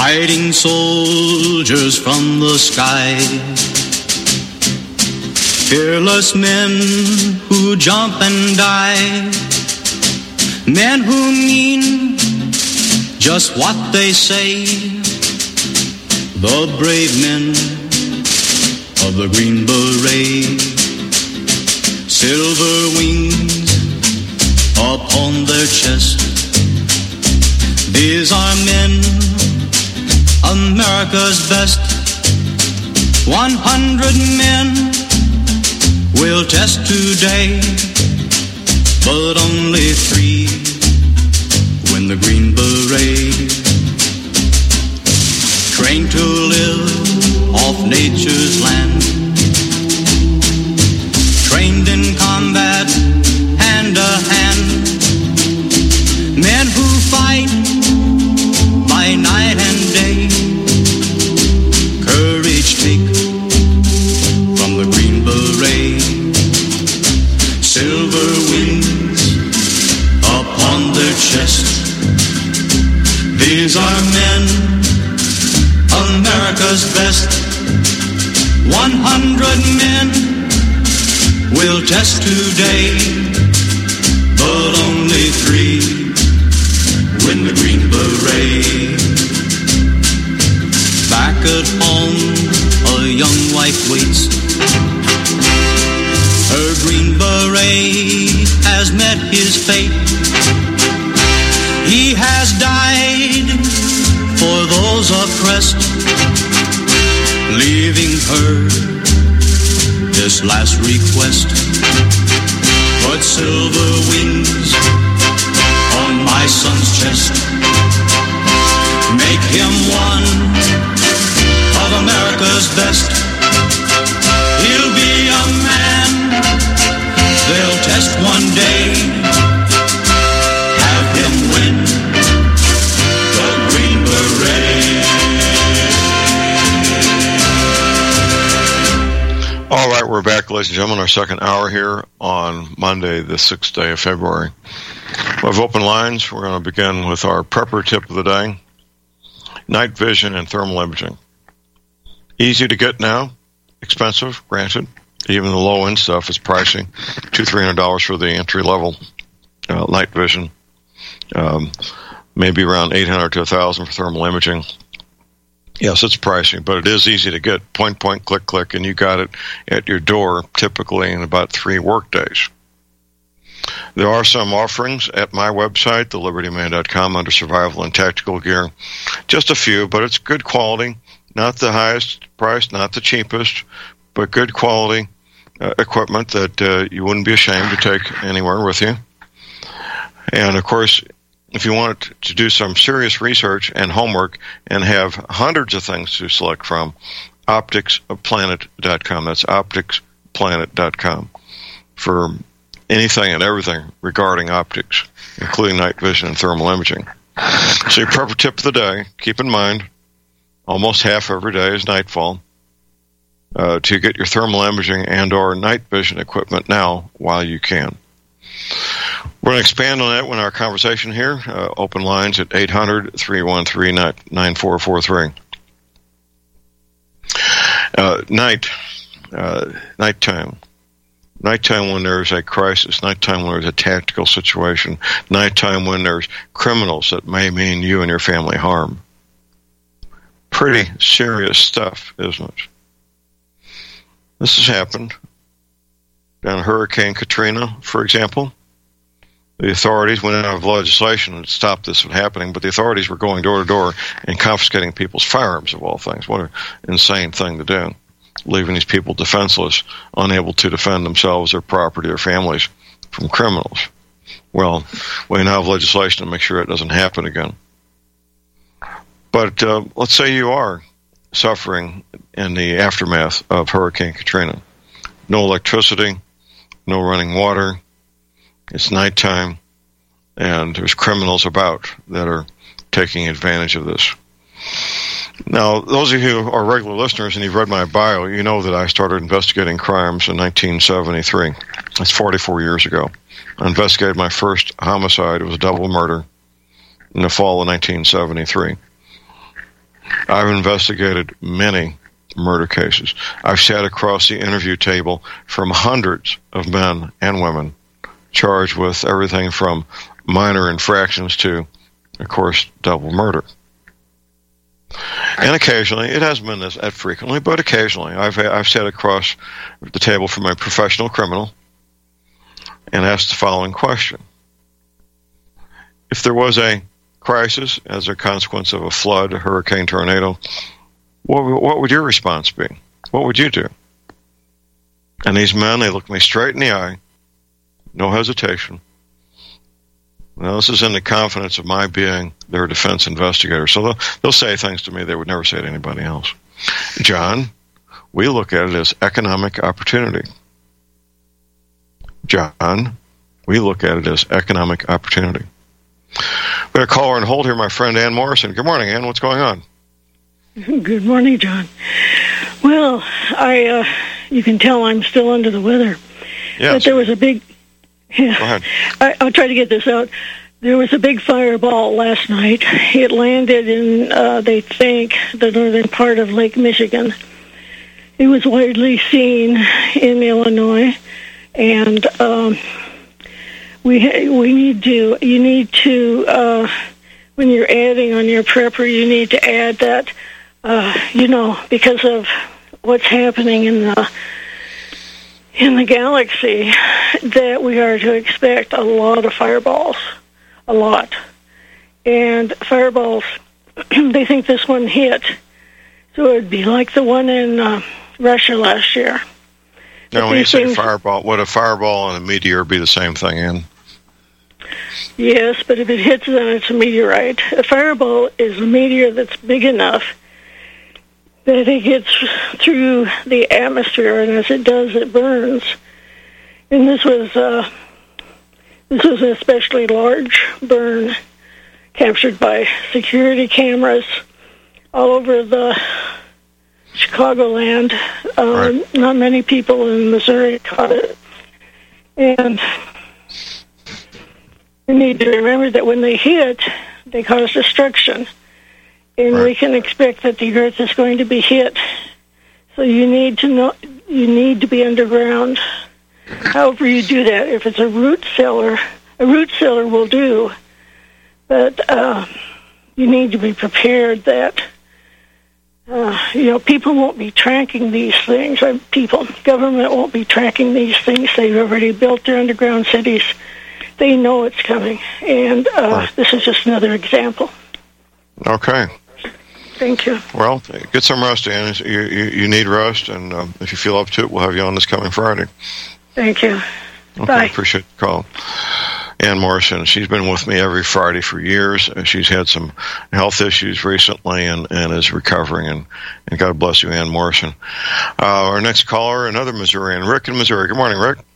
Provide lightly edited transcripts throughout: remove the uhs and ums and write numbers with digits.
fighting soldiers from the sky. Fearless men who jump and die. Men who mean just what they say. The brave men of the Green Beret. Silver wings upon their chest. These are men, America's best. 100 men will test today, but only 3 win the Green Beret. Trained to live off nature's land. Trained in combat, hand to hand. Men who fight by night and day. Courage take from the Green Beret. Silver wings upon their chest. These are men, America's best. 100 men will test today, but only 3 win the Green Beret. Back at home, a young wife waits. Her Green Beret has met his fate. He has died for those oppressed, leaving her this last request. Put silver wings on my son's chest. Make him one of America's best. He'll be a man they'll test one day. Have him win the Green Beret. All right, we're back, ladies and gentlemen, our second hour here on Monday, the 6th day of February. We have open lines. We're going to begin with our prepper tip of the day. Night vision and thermal imaging. Easy to get now. Expensive, granted. Even the low-end stuff is pricey. $200-300 for the entry-level night vision. Maybe around $800 to $1,000 for thermal imaging. Yes, it's pricey, but it is easy to get. Point, click, click, and you got it at your door, typically in about 3 work days. There are some offerings at my website, thelibertyman.com, under survival and tactical gear. Just a few, but it's good quality. Not the highest price, not the cheapest, but good quality equipment that you wouldn't be ashamed to take anywhere with you. And, of course, if you want to do some serious research and homework and have hundreds of things to select from, opticsplanet.com. That's opticsplanet.com for anything and everything regarding optics, including night vision and thermal imaging. So your prepper tip of the day, keep in mind, almost half every day is nightfall. To get your thermal imaging and or night vision equipment now while you can. We're going to expand on that in our conversation here. Open lines at 800-313-9443. Nighttime. Nighttime when there's a crisis. Nighttime when there's a tactical situation. Nighttime when there's criminals that may mean you and your family harm. Pretty serious stuff, isn't it? This has happened. Down Hurricane Katrina, for example. The authorities went out of legislation to stop this from happening, but the authorities were going door to door and confiscating people's firearms, of all things. What an insane thing to do, leaving these people defenseless, unable to defend themselves, their property, their families from criminals. Well, we now have legislation to make sure it doesn't happen again. But let's say you are suffering in the aftermath of Hurricane Katrina. No electricity, no running water. It's nighttime, and there's criminals about that are taking advantage of this. Now, those of you who are regular listeners and you've read my bio, you know that I started investigating crimes in 1973. That's 44 years ago. I investigated my first homicide. It was a double murder in the fall of 1973. I've investigated many murder cases. I've sat across the interview table from hundreds of men and women charged with everything from minor infractions to, of course, double murder. And occasionally, it hasn't been that frequently, but occasionally, I've sat across the table from a professional criminal and asked the following question. If there was a crisis as a consequence of a flood, a hurricane, tornado, what would your response be? What would you do? And these men, they look me straight in the eye, no hesitation. Now, this is in the confidence of my being their defense investigator. So they'll say things to me they would never say to anybody else. John, we look at it as economic opportunity. John, we look at it as economic opportunity. We got a caller on hold here, my friend Ann Morrison. Good morning, Ann. What's going on? Good morning, John. Well, you can tell I'm still under the weather. Yes. But there was a big... Yeah, go ahead. I'll try to get this out. There was a big fireball last night. It landed in, they think, the northern part of Lake Michigan. It was widely seen in Illinois, and you need to, when you're adding on your prepper, you need to add that, because of what's happening in the galaxy, that we are to expect a lot of fireballs. A lot. And fireballs, they think this one hit. So it would be like the one in Russia last year. Now, when you say fireball, would a fireball and a meteor be the same thing, Ann? Yes, but if it hits, then it's a meteorite. A fireball is a meteor that's big enough that it gets through the atmosphere, and as it does, it burns. And this was an especially large burn captured by security cameras all over the Chicagoland. Right. Not many people in Missouri caught it. And you need to remember that when they hit, they cause destruction. And right. We can expect that the earth is going to be hit. So you need to be underground. However you do that, if it's a root cellar will do. But you need to be prepared that people won't be tracking these things. Government won't be tracking these things. They've already built their underground cities. They know it's coming, and right. This is just another example. Okay. Thank you. Well, get some rest, Ann. You need rest, and if you feel up to it, we'll have you on this coming Friday. Thank you. Okay, Bye. Appreciate the call. Ann Morrison, she's been with me every Friday for years. She's had some health issues recently and is recovering, and God bless you, Ann Morrison. Our next caller, another Missourian, Rick in Missouri. Good morning, Rick.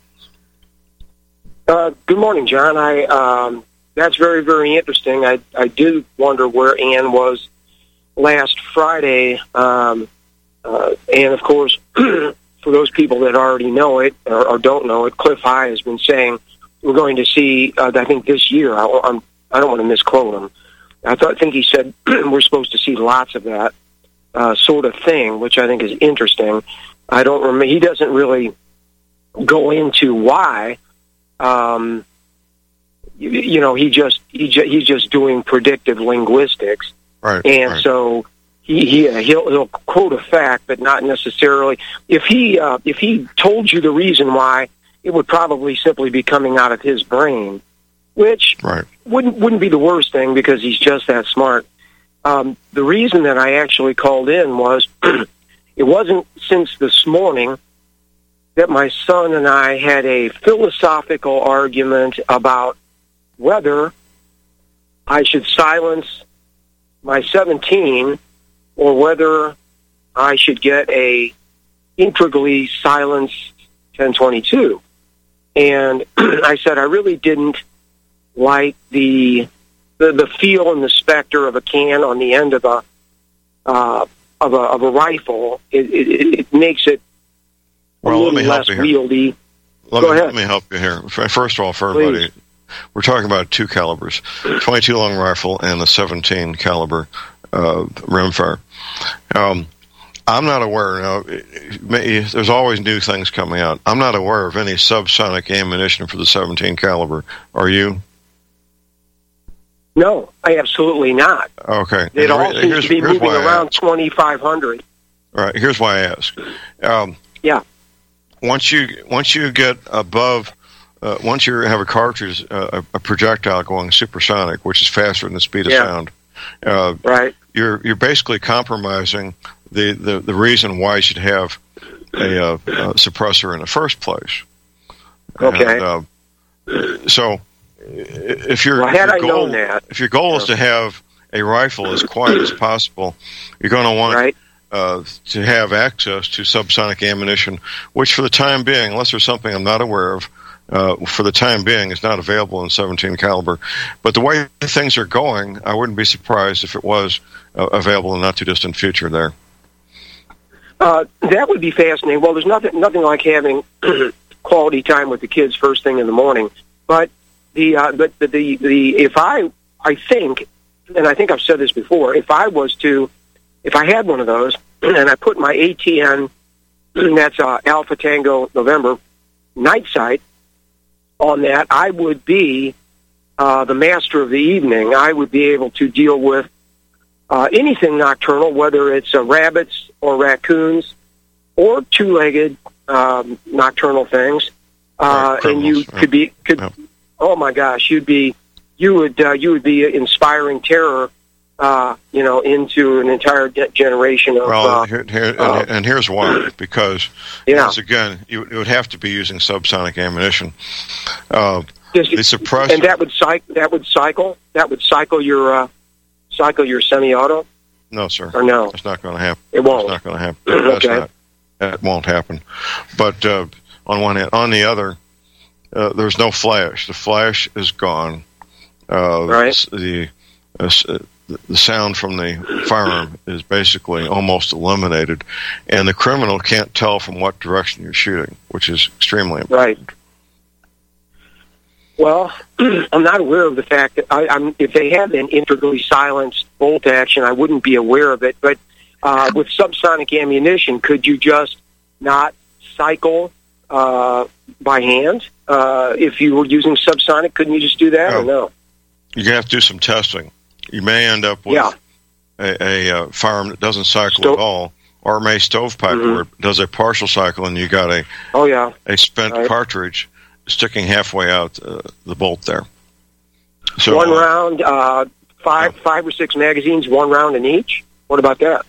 Good morning, John. That's very, very interesting. I did wonder where Ann was last Friday, and of course, for those people that already know it or don't know it, Cliff High has been saying we're going to see, I think this year, I don't want to misquote him, I think he said we're supposed to see lots of that sort of thing, which I think is interesting. I don't remember, he doesn't really go into why. He's just doing predictive linguistics, right? And right. So he'll quote a fact, but not necessarily. If he told you the reason why, it would probably simply be coming out of his brain, which right. wouldn't be the worst thing because he's just that smart. The reason that I actually called in was it wasn't since this morning that my son and I had a philosophical argument about whether I should silence my 17 or whether I should get a integrally silenced 1022. And I said I really didn't like the feel and the specter of a can on the end of a rifle. It makes it well, let me help you here. Wieldy. Let me help you here. First of all, for everybody, please. We're talking about two calibers, 22 long rifle and the 17 caliber rimfire. I'm not aware. Now, there's always new things coming out. I'm not aware of any subsonic ammunition for the 17 caliber. Are you? No, absolutely not. Okay. It all seems to be moving around 2,500. All right. Here's why I ask. Yeah. Once you get above, once you have a cartridge, a projectile going supersonic, which is faster than the speed of sound, right? You're basically compromising the reason why you should have a suppressor in the first place. Okay. And, so if your goal is to have a rifle as quiet as possible, you're going to want to have access to subsonic ammunition, which for the time being, unless there's something I'm not aware of, for the time being is not available in 17 caliber. But the way things are going, I wouldn't be surprised if it was available in the not too distant future there. That would be fascinating. Well, there's nothing like having quality time with the kids first thing in the morning. But if I think, and I think I've said this before, if I had one of those and I put my ATN, that's Alpha Tango November night sight on that, I would be the master of the evening. I would be able to deal with anything nocturnal, whether it's rabbits or raccoons or two-legged nocturnal things. And you oh my gosh, you would be inspiring terror, into an entire generation of. Well, and here's why. Because once again, you would have to be using subsonic ammunition. The suppressor, and that would cycle your semi-auto. No, sir. Or no, it's not going to happen. It won't. It's not going to happen. Okay. That won't happen. But on one hand, on the other, there's no flash. The flash is gone. Right. The sound from the firearm is basically almost eliminated, and the criminal can't tell from what direction you're shooting, which is extremely important. Right. Well, I'm not aware of the fact that if they have an integrally silenced bolt action, I wouldn't be aware of it. But with subsonic ammunition, could you just not cycle by hand? If you were using subsonic, couldn't you just do that or no? You have to do some testing. You may end up with a firearm that doesn't cycle at all, or it may stovepipe where it does a partial cycle, and you got a spent cartridge sticking halfway out the bolt there. So one round, five or six magazines, one round in each. What about that?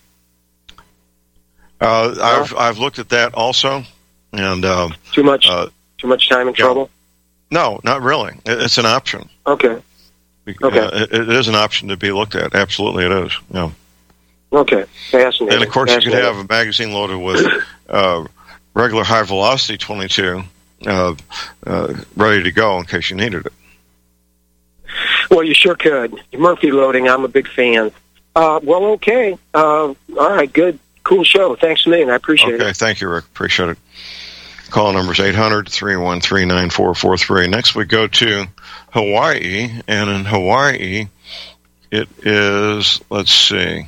I've looked at that also, and too much time and trouble. No, not really. It's an option. Okay. It is an option to be looked at. Absolutely, it is. Yeah. Okay, fascinating. And of course, you could have a magazine loaded with regular high velocity 22 ready to go in case you needed it. Well, you sure could. Murphy loading, I'm a big fan. Well, okay. All right, good. Cool show. Thanks a million. I appreciate it. Okay, thank you, Rick. Appreciate it. Call number is 800-313-9443. Next, we go to Hawaii, and in Hawaii, it is, looks like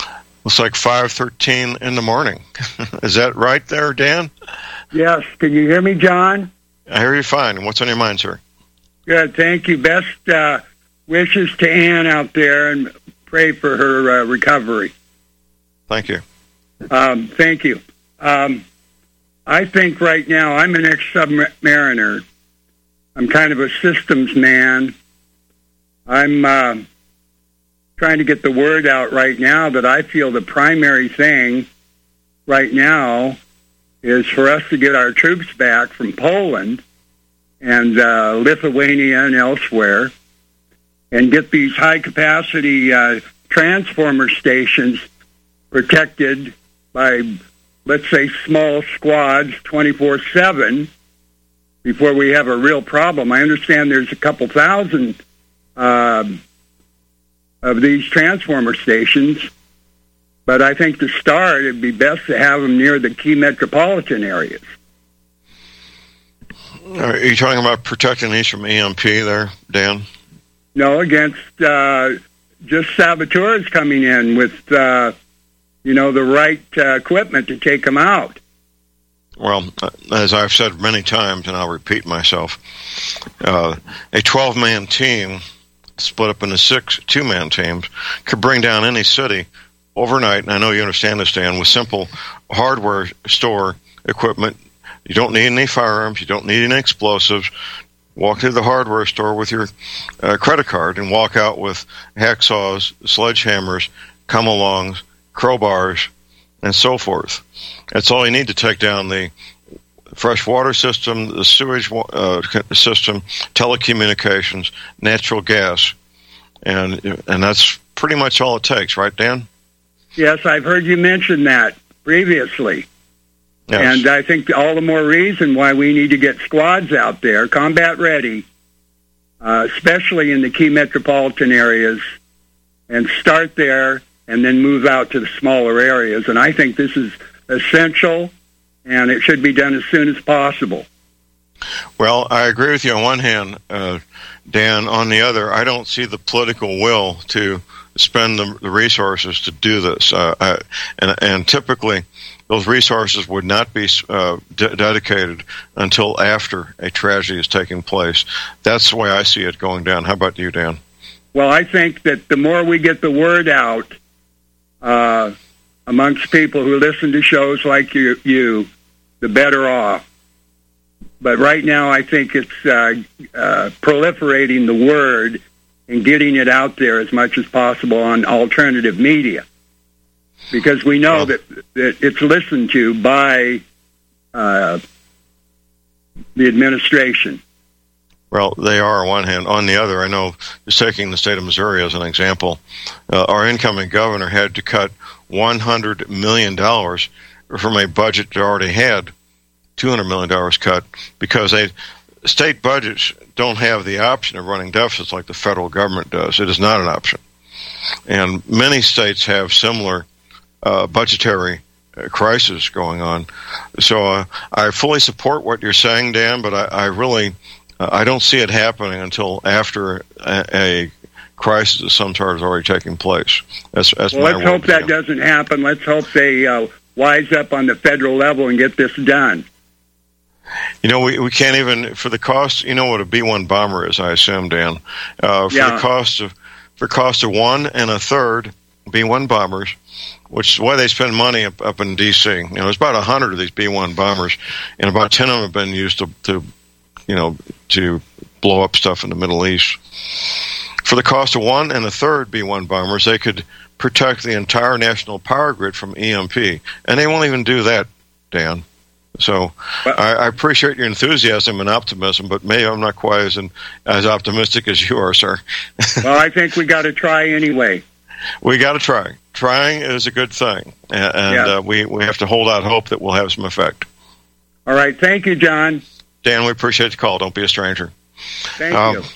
5:13 in the morning. Is that right there, Dan? Yes. Can you hear me, John? I hear you fine. What's on your mind, sir? Good. Thank you. Best wishes to Ann out there, and pray for her recovery. Thank you. Thank you. I think right now, I'm an ex-submariner. I'm kind of a systems man. I'm trying to get the word out right now that I feel the primary thing right now is for us to get our troops back from Poland and Lithuania and elsewhere and get these high-capacity transformer stations protected by, let's say, small squads 24/7 before we have a real problem. I understand there's a couple thousand of these transformer stations, but I think to start, it'd be best to have them near the key metropolitan areas. Are you talking about protecting these from EMP there, Dan? No, against just saboteurs coming in with, the right equipment to take them out. Well, as I've said many times, and I'll repeat myself, a 12-man team split up into 6 2-man teams could bring down any city overnight, and I know you understand this, Dan, with simple hardware store equipment. You don't need any firearms. You don't need any explosives. Walk through the hardware store with your credit card and walk out with hacksaws, sledgehammers, come-alongs, crowbars, and so forth. That's all you need to take down the fresh water system, the sewage system, telecommunications, natural gas, and that's pretty much all it takes, right, Dan? Yes, I've heard you mention that previously. Yes. And I think all the more reason why we need to get squads out there, combat ready, especially in the key metropolitan areas, and start there and then move out to the smaller areas. And I think this is essential, and it should be done as soon as possible. Well, I agree with you on one hand, Dan. On the other, I don't see the political will to spend the resources to do this. And typically, those resources would not be dedicated until after a tragedy has taken place. That's the way I see it going down. How about you, Dan? Well, I think that the more we get the word out amongst people who listen to shows like you, the better off. But right now, I think it's proliferating the word and getting it out there as much as possible on alternative media, because we know that it's listened to by the administration. Well, they are on one hand. On the other, I know, just taking the state of Missouri as an example, our incoming governor had to cut $100 million from a budget they already had, $200 million cut, because state budgets don't have the option of running deficits like the federal government does. It is not an option. And many states have similar budgetary crisis going on. So I fully support what you're saying, Dan, but I really I don't see it happening until after a crisis of some sort is already taking place. That's well, let's hope that doesn't happen. Let's hope they wise up on the federal level and get this done. You know, we can't even, for the cost, you know what a B-1 bomber is, I assume, Dan. The cost of 1 1/3 B-1 bombers, which is why they spend money up in D.C. You know, there's about 100 of these B-1 bombers, and about 10 of them have been used to blow up stuff in the Middle East. For the cost of 1 1/3 B-1 bombers, they could protect the entire national power grid from EMP, and they won't even do that, Dan. So I appreciate your enthusiasm and optimism, but maybe I'm not quite as optimistic as you are, sir. Well, I think we got to try anyway. We got to try. Trying is a good thing, and we have to hold out hope that we'll have some effect. All right. Thank you, John. Dan, we appreciate the call. Don't be a stranger. Thank you.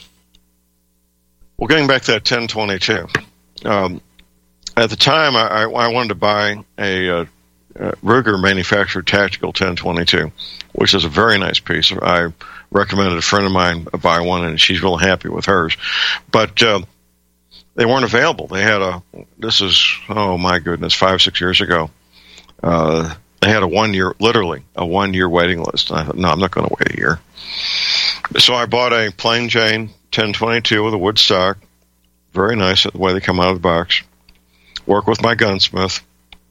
Well, getting back to that 1022, at the time I wanted to buy a Ruger manufactured tactical 1022, which is a very nice piece. I recommended a friend of mine buy one, and she's real happy with hers. But they weren't available. They had this is, oh my goodness, 5-6 years ago. They had literally a 1 year waiting list. And I thought, no, I'm not going to wait a year. So I bought a plain Jane 1022 with a wood stock. Very nice the way they come out of the box. Work with my gunsmith.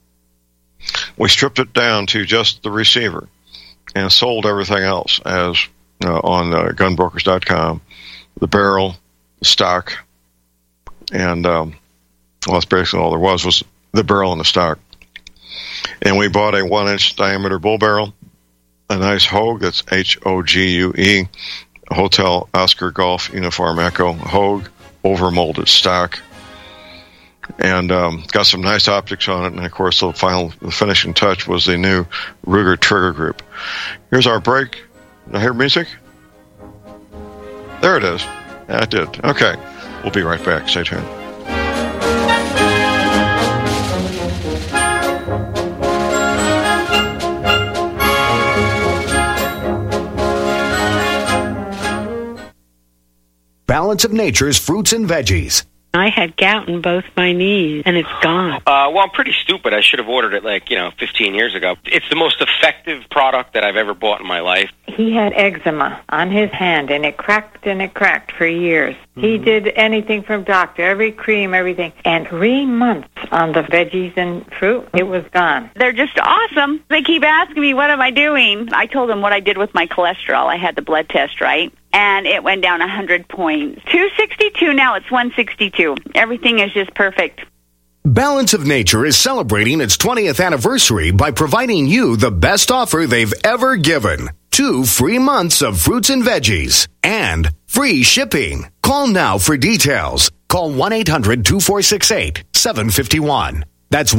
We stripped it down to just the receiver and sold everything else as on gunbrokers.com. The barrel, the stock, and that's basically all there was the barrel and the stock. And we bought a 1-inch diameter bull barrel, a nice Hogue, that's Hogue, Hotel Oscar Golf Uniform Echo, Hogue, overmolded stock. And got some nice optics on it, and of course the finishing touch was the new Ruger trigger group. Here's our break. Did I hear music? There it is. Yeah, it did. Okay, we'll be right back. Stay tuned. Balance of Nature's fruits and veggies. I had gout in both my knees, and it's gone. Well, I'm pretty stupid. I should have ordered it 15 years ago. It's the most effective product that I've ever bought in my life. He had eczema on his hand, and it cracked for years. Mm-hmm. He did anything from doctor, every cream, everything. And 3 months on the veggies and fruit, it was gone. They're just awesome. They keep asking me, what am I doing? I told them what I did with my cholesterol. I had the blood test, right? And it went down 100 points. 262, now it's 162. Everything is just perfect. Balance of Nature is celebrating its 20th anniversary by providing you the best offer they've ever given. 2 free months of fruits and veggies and free shipping. Call now for details. Call 1-800-2468-751. That's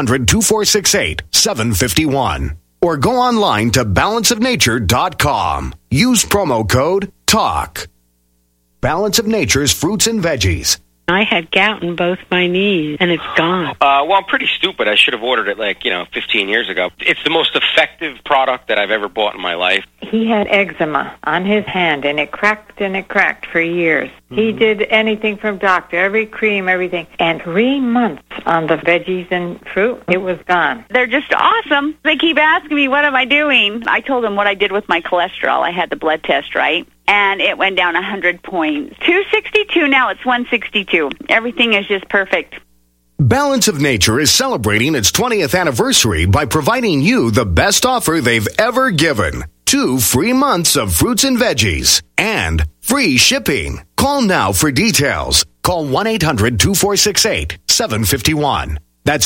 1-800-2468-751. Or go online to balanceofnature.com. Use promo code TALK. Balance of Nature's fruits and veggies. I had gout in both my knees, and it's gone. Well, I'm pretty stupid. I should have ordered it 15 years ago. It's the most effective product that I've ever bought in my life. He had eczema on his hand, and it cracked for years. Mm-hmm. He did anything from doctor, every cream, everything. And 3 months on the veggies and fruit, it was gone. They're just awesome. They keep asking me, what am I doing? I told them what I did with my cholesterol. I had the blood test, right? And it went down 100 points. 262, now it's 162. Everything is just perfect. Balance of Nature is celebrating its 20th anniversary by providing you the best offer they've ever given. 2 free months of fruits and veggies and free shipping. Call now for details. Call 1-800-2468-751. That's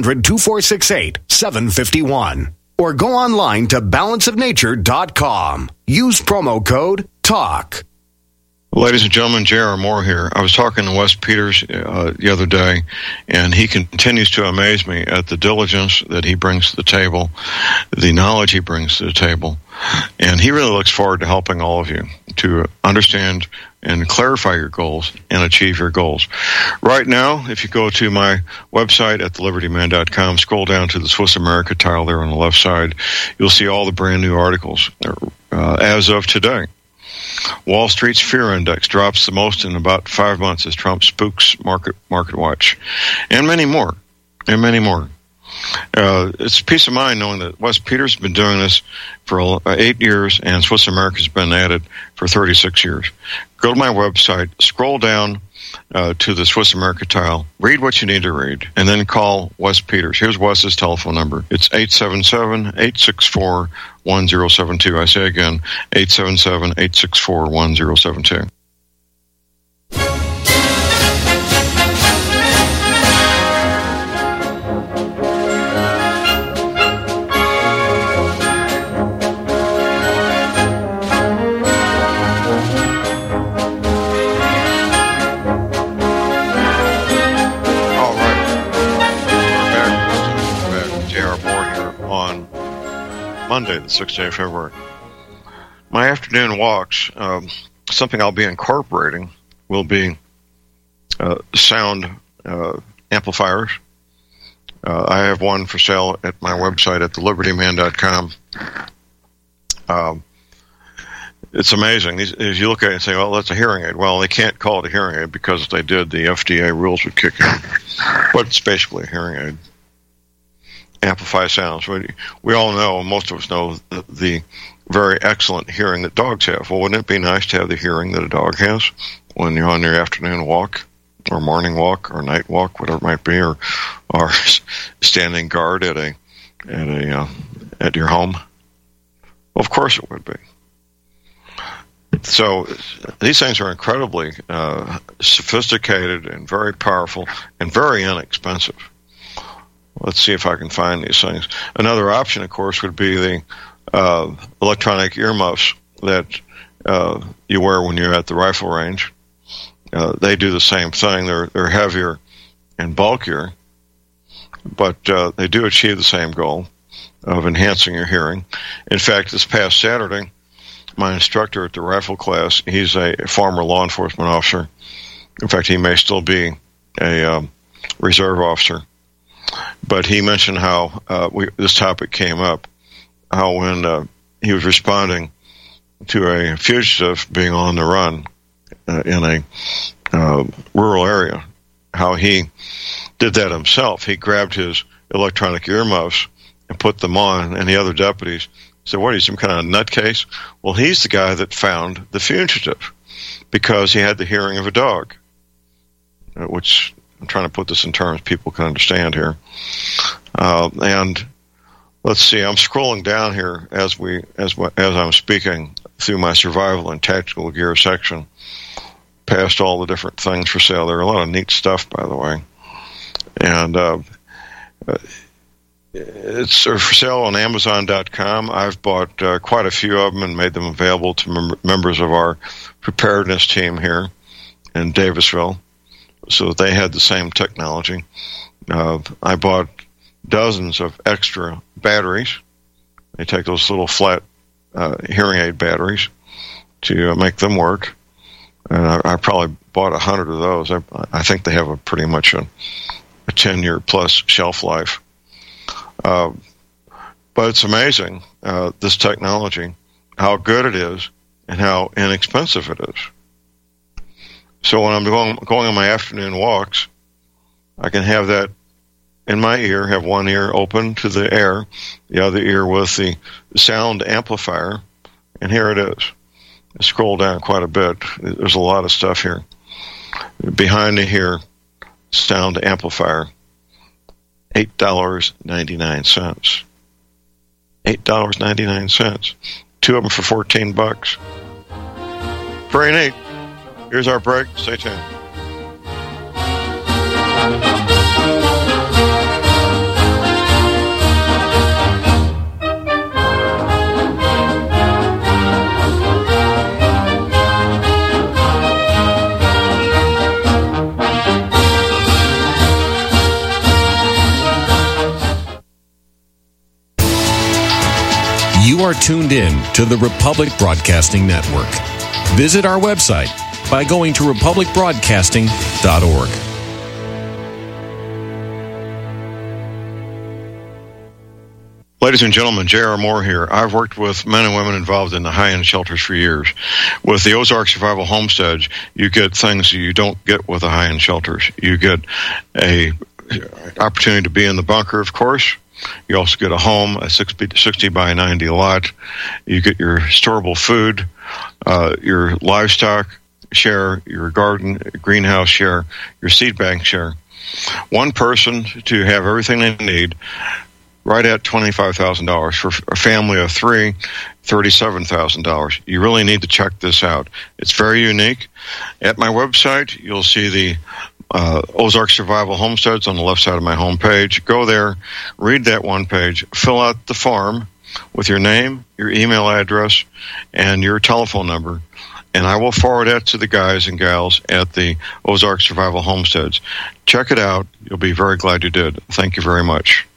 1-800-2468-751. Or go online to balanceofnature.com. Use promo code TALK. Ladies and gentlemen, J.R. Moore here. I was talking to Wes Peters the other day, and he continues to amaze me at the diligence that he brings to the table, the knowledge he brings to the table, and he really looks forward to helping all of you to understand and clarify your goals and achieve your goals. Right now, if you go to my website at thelibertyman.com, scroll down to the Swiss America tile there on the left side, you'll see all the brand new articles as of today. Wall Street's fear index drops the most in about 5 months as Trump spooks Market Watch, and many more. It's peace of mind knowing that Wes Peters has been doing this for 8 years, and Swiss America has been at it for 36 years. Go to my website, scroll down to the Swiss America tile, read what you need to read, and then call Wes Peters. Here's Wes's telephone number. It's 877-864-1072. I say again, 877-864-1072. Monday, the 6th day of February. My afternoon walks, something I'll be incorporating will be sound amplifiers. I have one for sale at my website at thelibertyman.com. It's amazing. As you look at it and say, well, that's a hearing aid. Well, they can't call it a hearing aid because if they did, the FDA rules would kick in. But it's basically a hearing aid. Amplify sounds. We all know, most of us know, the very excellent hearing that dogs have. Well, wouldn't it be nice to have the hearing that a dog has when you're on your afternoon walk or morning walk or night walk, whatever it might be, or standing guard at your home? Well, of course it would be. So these things are incredibly sophisticated and very powerful and very inexpensive. Let's see if I can find these things. Another option, of course, would be the electronic earmuffs that you wear when you're at the rifle range. They do the same thing. They're heavier and bulkier, but they do achieve the same goal of enhancing your hearing. In fact, this past Saturday, my instructor at the rifle class, he's a former law enforcement officer. In fact, he may still be a reserve officer. But he mentioned how this topic came up, how when he was responding to a fugitive being on the run in a rural area, how he did that himself. He grabbed his electronic earmuffs and put them on, and the other deputies said, what are you, some kind of nutcase? Well, he's the guy that found the fugitive because he had the hearing of a dog, which I'm trying to put this in terms people can understand here. And let's see, I'm scrolling down here as I'm speaking through my survival and tactical gear section, past all the different things for sale. There are a lot of neat stuff, by the way. And it's for sale on Amazon.com. I've bought quite a few of them and made them available to members of our preparedness team here in Davisville, so that they had the same technology. I bought dozens of extra batteries. They take those little flat hearing aid batteries to make them work. And I probably bought 100 of those. I think they have pretty much a 10-year plus shelf life. But it's amazing, this technology, how good it is and how inexpensive it is. So when I'm going on my afternoon walks, I can have that in my ear, have one ear open to the air, the other ear with the sound amplifier, and here it is. I scroll down quite a bit. There's a lot of stuff here. Behind the here, sound amplifier, $8.99. $8.99. Two of them for $14. Very neat. Here's our break. Stay tuned. You are tuned in to the Republic Broadcasting Network. Visit our website by going to republicbroadcasting.org. Ladies and gentlemen, J.R. Moore here. I've worked with men and women involved in the high-end shelters for years. With the Ozark Survival Homestead, you get things you don't get with the high-end shelters. You get a opportunity to be in the bunker, of course. You also get a home, a 60 by 90 lot. You get your storable food, your livestock share, your garden, greenhouse share, your seed bank share. One person to have everything they need, right at $25,000. For a family of three, $37,000. You really need to check this out. It's very unique. At my website, you'll see the Ozark Survival Homesteads on the left side of my homepage. Go there, read that one page, fill out the form with your name, your email address, and your telephone number, and I will forward that to the guys and gals at the Ozark Survival Homesteads. Check it out. You'll be very glad you did. Thank you very much.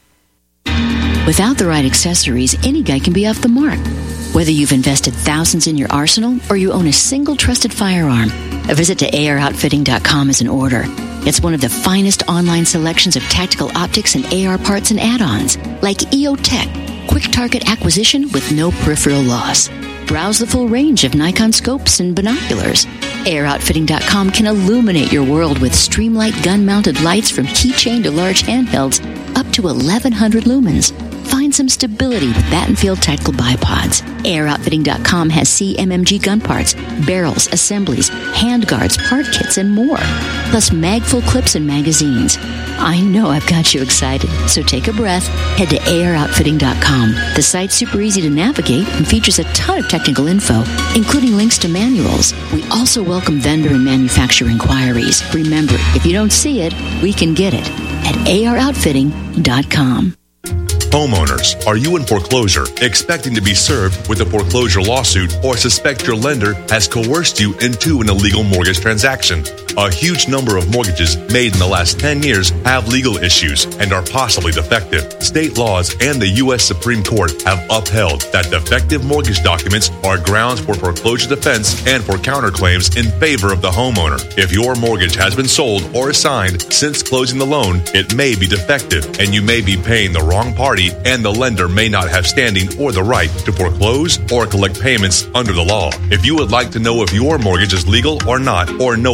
Without the right accessories, any guy can be off the mark. Whether you've invested thousands in your arsenal or you own a single trusted firearm, a visit to AROutfitting.com is in order. It's one of the finest online selections of tactical optics and AR parts and add-ons, like EOTech, quick target acquisition with no peripheral loss. Browse the full range of Nikon scopes and binoculars. AROutfitting.com can illuminate your world with Streamlight gun-mounted lights from keychain to large handhelds, up to 1,100 lumens. Find some stability with Battenfield tactical bipods. AirOutfitting.com has CMMG gun parts, barrels, assemblies, handguards, part kits, and more. Plus mag-full clips and magazines. I know I've got you excited, so take a breath. Head to AirOutfitting.com. The site's super easy to navigate and features a ton of technical info, including links to manuals. We also welcome vendor and manufacturer inquiries. Remember, if you don't see it, we can get it at AirOutfitting.com. Homeowners, are you in foreclosure, expecting to be served with a foreclosure lawsuit, or suspect your lender has coerced you into an illegal mortgage transaction? A huge number of mortgages made in the last 10 years have legal issues and are possibly defective. State laws and the U.S. Supreme Court have upheld that defective mortgage documents are grounds for foreclosure defense and for counterclaims in favor of the homeowner. If your mortgage has been sold or assigned since closing the loan, it may be defective and you may be paying the wrong party, and the lender may not have standing or the right to foreclose or collect payments under the law. If you would like to know if your mortgage is legal or not, or know if you are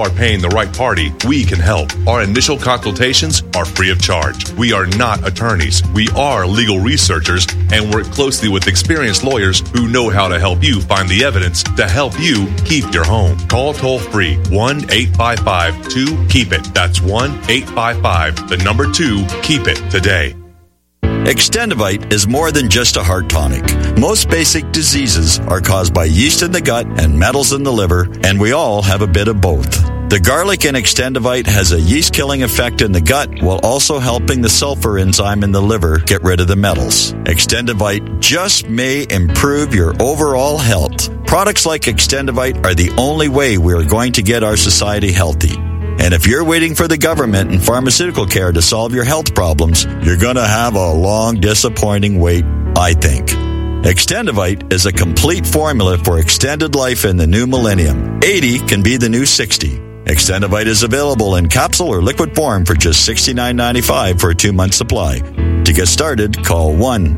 are paying the right party, we can help. Our initial consultations are free of charge. We are not attorneys. We are legal researchers and work closely with experienced lawyers who know how to help you find the evidence to help you keep your home. Call toll-free 1-855-2-KEEP-IT. That's 1-855-2-KEEP-IT today. Extendivite is more than just a heart tonic. Most basic diseases are caused by yeast in the gut and metals in the liver, and we all have a bit of both. The garlic in Extendivite has a yeast-killing effect in the gut while also helping the sulfur enzyme in the liver get rid of the metals. Extendivite just may improve your overall health. Products like Extendivite are the only way we are going to get our society healthy. And if you're waiting for the government and pharmaceutical care to solve your health problems, you're going to have a long, disappointing wait, I think. Extendivite is a complete formula for extended life in the new millennium. 80 can be the new 60. Extendivite is available in capsule or liquid form for just $69.95 for a 2-month supply. To get started, call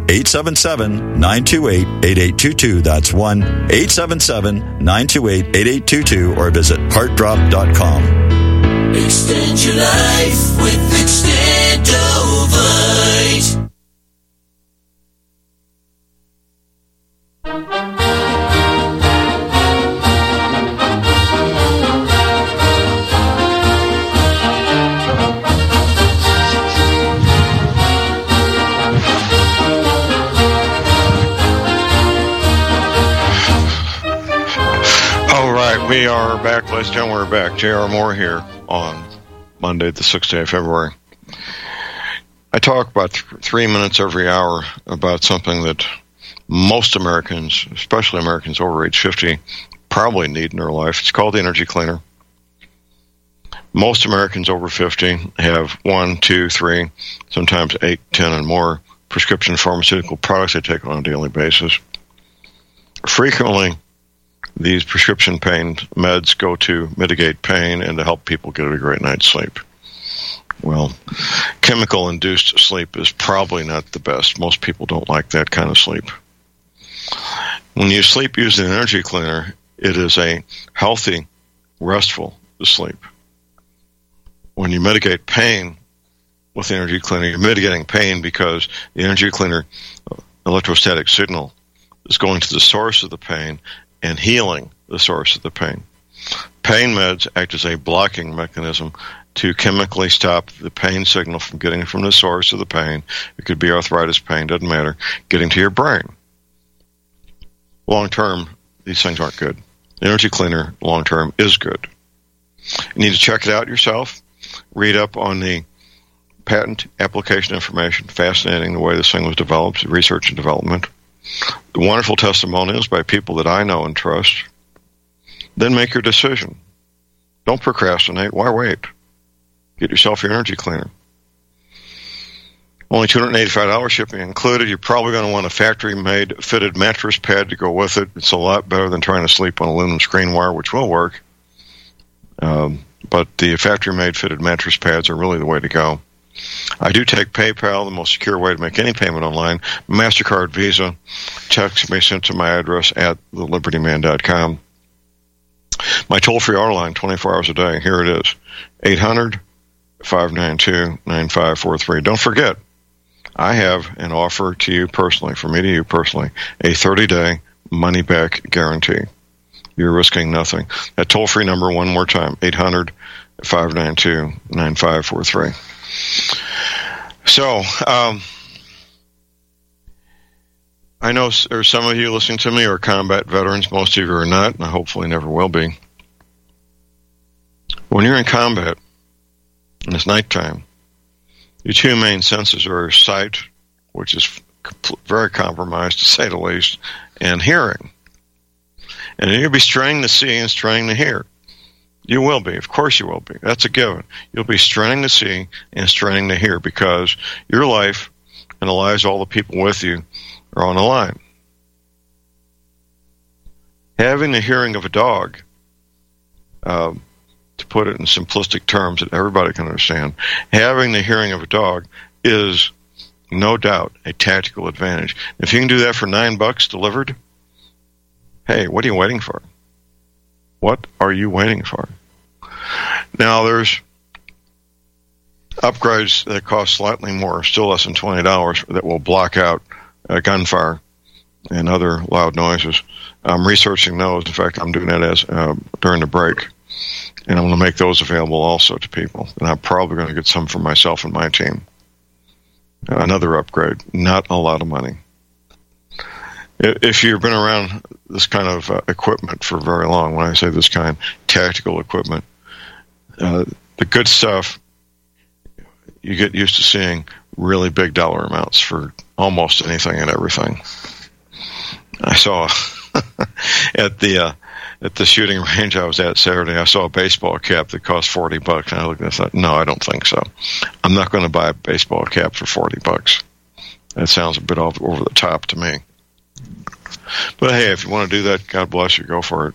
1-877-928-8822. That's 1-877-928-8822 or visit heartdrop.com. Extend your life with Extendovite. All right, we are back, ladies and gentlemen. We're back. J.R. Moore here on Monday, the 6th day of February. I talk about 3 minutes every hour about something that most Americans, especially Americans over age 50, probably need in their life. It's called the Energy Cleaner. Most Americans over 50 have 1, 2, 3, sometimes 8, 10, and more prescription pharmaceutical products they take on a daily basis. Frequently, these prescription pain meds go to mitigate pain and to help people get a great night's sleep. Well, chemical-induced sleep is probably not the best. Most people don't like that kind of sleep. When you sleep using an energy cleaner, it is a healthy, restful sleep. When you mitigate pain with the energy cleaner, you're mitigating pain because the energy cleaner electrostatic signal is going to the source of the pain and healing the source of the pain. Pain meds act as a blocking mechanism to chemically stop the pain signal from getting from the source of the pain. It could be arthritis pain, doesn't matter, getting to your brain. Long term, these things aren't good. The energy cleaner, long term, is good. You need to check it out yourself. Read up on the patent application information. Fascinating the way this thing was developed, research and development. The wonderful testimonials by people that I know and trust. Then make your decision. Don't procrastinate. Why wait? Get yourself your energy cleaner. Only $285 shipping included. You're probably going to want a factory-made fitted mattress pad to go with it. It's a lot better than trying to sleep on aluminum screen wire, which will work. But the factory-made fitted mattress pads are really the way to go. I do take PayPal, the most secure way to make any payment online. MasterCard, Visa. Checks can be sent to my address at thelibertyman.com. My toll-free order line, 24 hours a day. Here it is, 800-592-9543. Don't forget, I have an offer to you personally, from me to you personally, a 30-day money-back guarantee. You're risking nothing. That toll-free number, one more time, 800-592-9543. So, I know there's some of you listening to me are combat veterans. Most of you are not, and hopefully never will be. When you're in combat, and it's nighttime, your two main senses are sight, which is very compromised, to say the least, and hearing. And you'll be straining to see and straining to hear. You will be. Of course you will be. That's a given. You'll be straining to see and straining to hear because your life and the lives of all the people with you are on the line. Having the hearing of a dog, to put it in simplistic terms that everybody can understand, having the hearing of a dog is no doubt a tactical advantage. If you can do that for $9 delivered, hey, what are you waiting for? What are you waiting for? Now, there's upgrades that cost slightly more, still less than $20, that will block out gunfire and other loud noises. I'm researching those. In fact, I'm doing that as during the break. And I'm going to make those available also to people. And I'm probably going to get some for myself and my team. Another upgrade. Not a lot of money. If you've been around this kind of equipment for very long, when I say this kind, tactical equipment, the good stuff, you get used to seeing really big dollar amounts for almost anything and everything. I saw at the shooting range I was at Saturday, I saw a baseball cap that cost $40, and I looked and I thought, no, I don't think so. I'm not going to buy a baseball cap for $40. That sounds a bit over the top to me. But hey, if you want to do that, God bless you, go for it.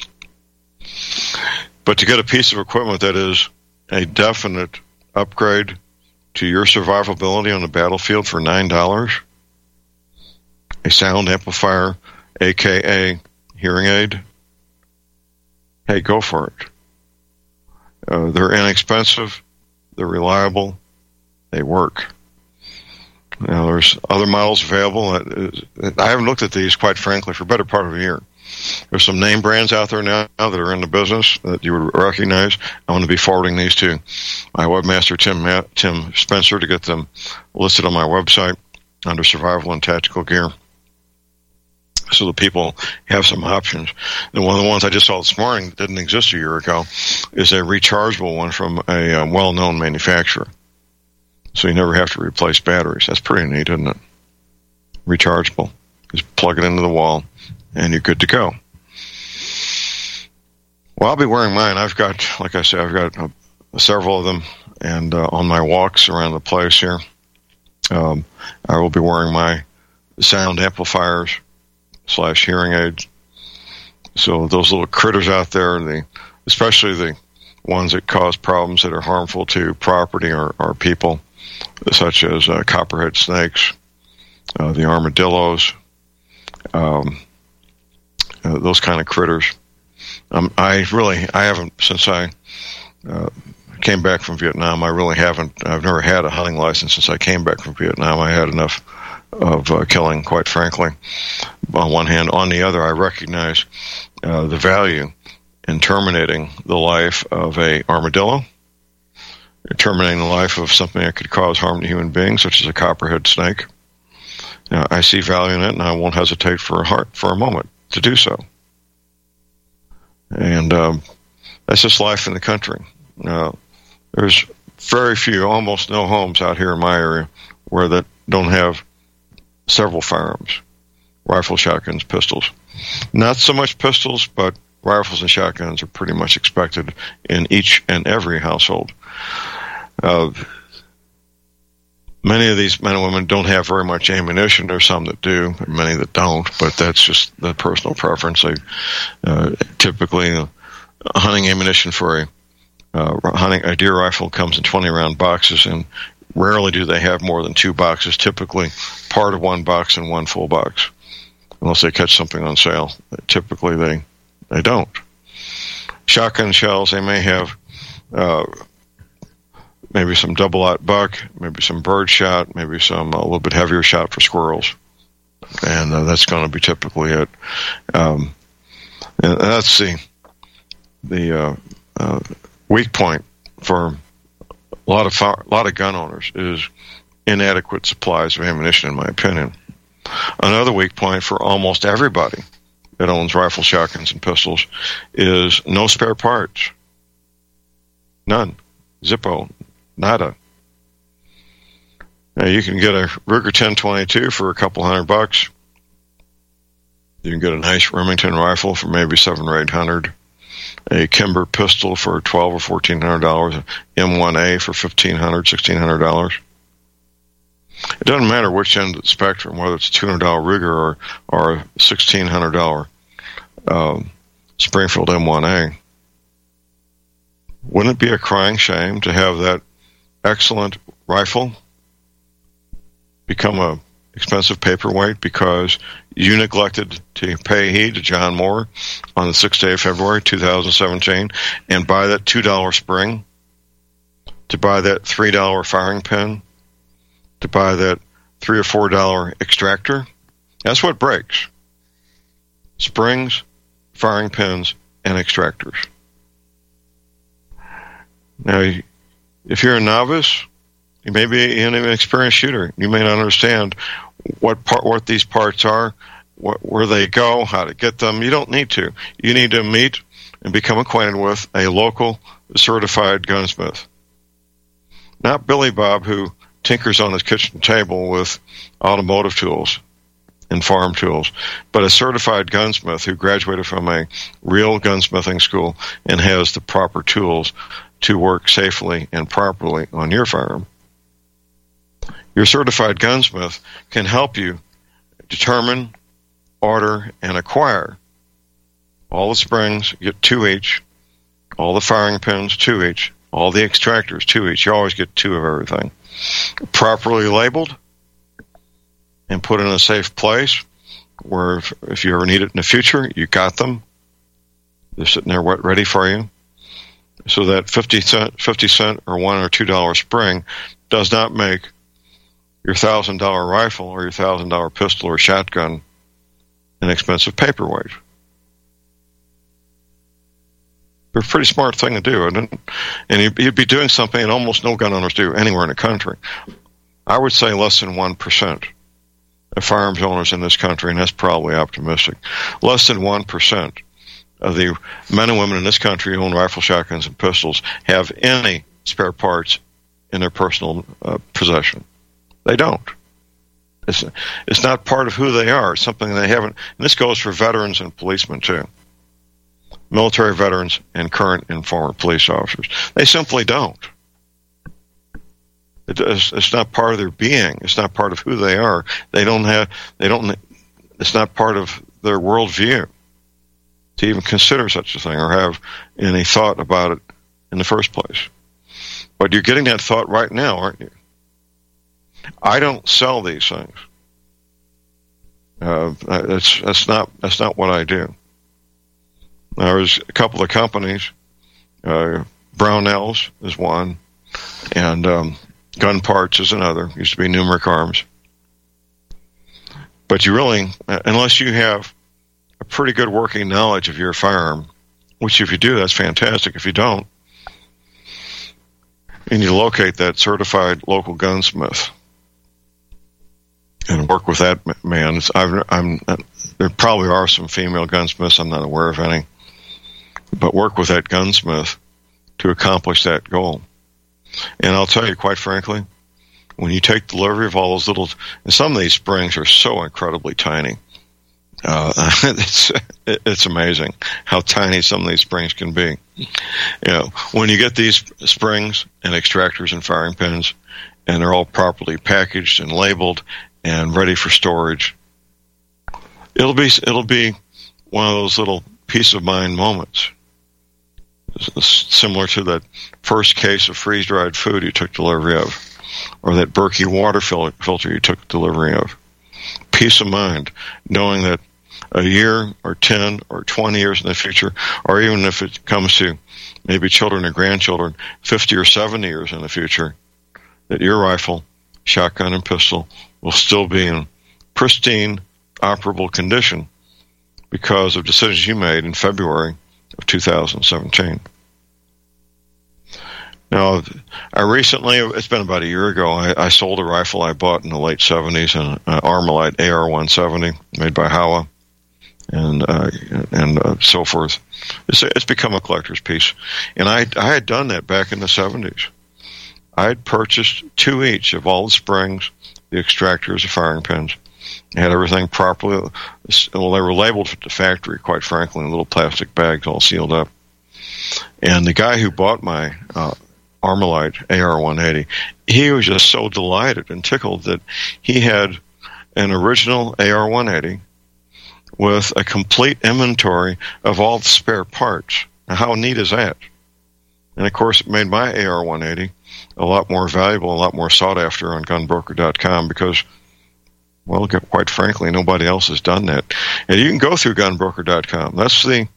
But to get a piece of equipment that is a definite upgrade to your survivability on the battlefield for $9, a sound amplifier, aka hearing aid, hey, go for it. They're inexpensive, they're reliable, they work. Now, there's other models available. I haven't looked at these, quite frankly, for a better part of a year. There's some name brands out there now that are in the business that you would recognize. I'm going to be forwarding these to my webmaster, Tim Spencer, to get them listed on my website under Survival and Tactical Gear, so that people have some options. And one of the ones I just saw this morning that didn't exist a year ago is a rechargeable one from a well-known manufacturer. So you never have to replace batteries. That's pretty neat, isn't it? Rechargeable. Just plug it into the wall, and you're good to go. Well, I'll be wearing mine. I've got, like I said, I've got several of them, and on my walks around the place here, I will be wearing my sound amplifiers / hearing aids. So those little critters out there, especially the ones that cause problems that are harmful to property or people, such as copperhead snakes, the armadillos, those kind of critters. I haven't, since I came back from Vietnam, I've never had a hunting license since I came back from Vietnam. I had enough of killing, quite frankly, on one hand. On the other, I recognize the value in terminating the life of a armadillo, terminating the life of something that could cause harm to human beings, such as a copperhead snake. I see value in it, and I won't hesitate for a moment to do so. And that's just life in the country. There's very few, almost no homes out here in my area where that don't have several firearms: rifles, shotguns, pistols. Not so much pistols, but rifles and shotguns are pretty much expected in each and every household. Many of these men and women don't have very much ammunition. There's some that do, many that don't, but that's just the personal preference. Typically, hunting ammunition for a deer rifle comes in 20-round boxes, and rarely do they have more than 2 boxes, typically part of one box and one full box, unless they catch something on sale. Typically, they don't. Shotgun shells, they may have maybe some double-aught buck, maybe some bird shot, maybe some a little bit heavier shot for squirrels, and that's going to be typically it. And that's the weak point for a lot of gun owners is inadequate supplies of ammunition, in my opinion. Another weak point for almost everybody that owns rifles, shotguns, and pistols is no spare parts. None. Zippo. Nada. Now, you can get a Ruger 1022 for a couple $100. You can get a nice Remington rifle for maybe $700 or $800. A Kimber pistol for $1,200 or $1,400. M1A for $1,500, $1,600. It doesn't matter which end of the spectrum, whether it's a $200 Ruger or a $1,600 Springfield M1A. Wouldn't it be a crying shame to have that excellent rifle become a expensive paperweight because you neglected to pay heed to John Moore on the 6th day of February 2017 and buy that $2 spring, to buy that $3 firing pin, to buy that $3 or $4 extractor. That's what breaks. Springs, firing pins, and extractors. Now, if you're a novice, you may be an experienced shooter. You may not understand what these parts are, where they go, how to get them. You don't need to. You need to meet and become acquainted with a local certified gunsmith. Not Billy Bob, who tinkers on his kitchen table with automotive tools and farm tools, but a certified gunsmith who graduated from a real gunsmithing school and has the proper tools to work safely and properly on your firearm. Your certified gunsmith can help you determine, order, and acquire all the springs, get 2 each, all the firing pins, 2 each, all the extractors, 2 each. You always get 2 of everything. Properly labeled and put in a safe place where if you ever need it in the future, you got them. They're sitting there ready for you. So that 50 cent or $1 or $2 spring does not make your $1,000 rifle or your $1,000 pistol or shotgun an expensive paperweight. It's a pretty smart thing to do, and you'd be doing something that almost no gun owners do anywhere in the country. I would say less than 1% of firearms owners in this country, and that's probably optimistic, less than 1% of the men and women in this country who own rifle, shotguns, and pistols have any spare parts in their personal possession. They don't. It's not part of who they are. It's something they haven't. And this goes for veterans and policemen, too. Military veterans and current and former police officers. They simply don't. It's not part of their being. It's not part of who they are. It's not part of their worldview to even consider such a thing or have any thought about it in the first place. But you're getting that thought right now, aren't you? I don't sell these things. That's not what I do. There's a couple of companies. Brownells is one, and Gun Parts is another. Used to be Numeric Arms. But you really, unless you have a pretty good working knowledge of your firearm, which if you do, that's fantastic. If you don't, you need to locate that certified local gunsmith and work with that man. There probably are some female gunsmiths. I'm not aware of any. But work with that gunsmith to accomplish that goal. And I'll tell you, quite frankly, when you take delivery of all those little, and some of these springs are so incredibly tiny. It's amazing how tiny some of these springs can be. When you get these springs and extractors and firing pins, and they're all properly packaged and labeled and ready for storage, it'll be one of those little peace of mind moments. Similar to that first case of freeze-dried food you took delivery of, or that Berkey water filter you took delivery of. Peace of mind, knowing that a year or 10 or 20 years in the future, or even if it comes to maybe children and grandchildren, 50 or 70 years in the future, that your rifle, shotgun, and pistol will still be in pristine, operable condition because of decisions you made in February of 2017. Now, it's been about a year ago, I sold a rifle I bought in the late 70s, an Armalite AR-170 made by Howa, and so forth. It's become a collector's piece. And I had done that back in the 70s. I had purchased 2 each of all the springs, the extractors, the firing pins. I had everything properly. Well, they were labeled at the factory, quite frankly, in little plastic bags all sealed up. And the guy who bought my Armalite AR-180, he was just so delighted and tickled that he had an original AR-180 with a complete inventory of all the spare parts. Now, how neat is that? And, of course, it made my AR-180 a lot more valuable, a lot more sought after on gunbroker.com because Well, quite frankly, nobody else has done that. And you can go through gunbroker.com. That's the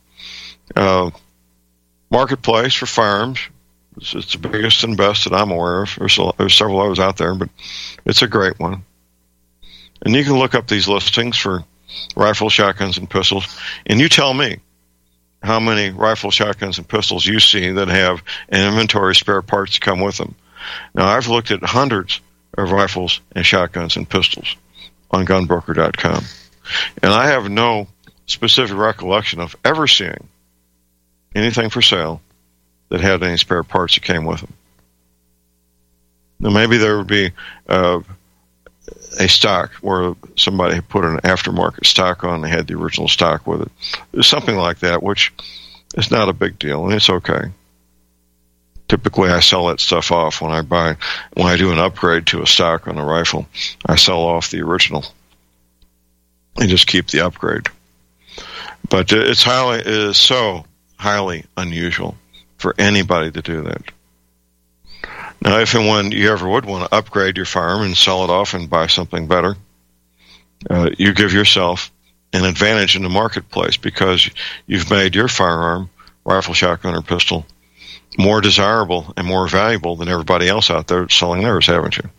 marketplace for firearms. It's the biggest and best that I'm aware of. There's several others out there, but it's a great one. And you can look up these listings for rifles, shotguns, and pistols, and you tell me how many rifles, shotguns, and pistols you see that have an inventory of spare parts to come with them. Now, I've looked at hundreds of rifles and shotguns and pistols on gunbroker.com, and I have no specific recollection of ever seeing anything for sale that had any spare parts that came with them. Now, maybe there would be a stock where somebody had put an aftermarket stock on, they had the original stock with it. There's something like that, which is not a big deal, and it's okay. Typically, I sell that stuff off when I do an upgrade to a stock on a rifle. I sell off the original and just keep the upgrade. But it is so highly unusual for anybody to do that. Now, if and when you ever would want to upgrade your firearm and sell it off and buy something better, you give yourself an advantage in the marketplace because you've made your firearm, rifle, shotgun, or pistol, more desirable and more valuable than everybody else out there selling theirs, haven't you?